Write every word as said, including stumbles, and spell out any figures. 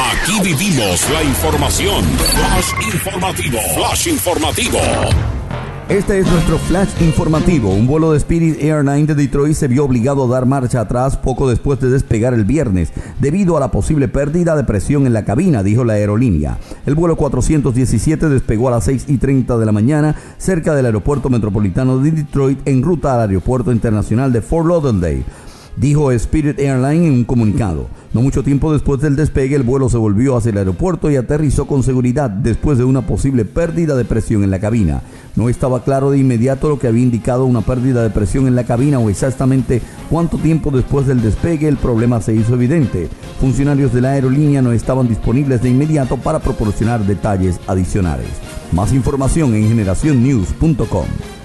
Aquí vivimos la información. Flash informativo. Flash informativo. Este es nuestro flash informativo. Un vuelo de Spirit Airlines de Detroit se vio obligado a dar marcha atrás poco después de despegar el viernes, debido a la posible pérdida de presión en la cabina, dijo la aerolínea. El vuelo cuatrocientos diecisiete despegó a las seis y treinta de la mañana cerca del aeropuerto metropolitano de Detroit en ruta al aeropuerto internacional de Fort Lauderdale, dijo Spirit Airlines en un comunicado. No mucho tiempo después del despegue, el vuelo se volvió hacia el aeropuerto y aterrizó con seguridad después de una posible pérdida de presión en la cabina. No estaba claro de inmediato lo que había indicado una pérdida de presión en la cabina o exactamente cuánto tiempo después del despegue el problema se hizo evidente. Funcionarios de la aerolínea no estaban disponibles de inmediato para proporcionar detalles adicionales. Más información en generación news punto com.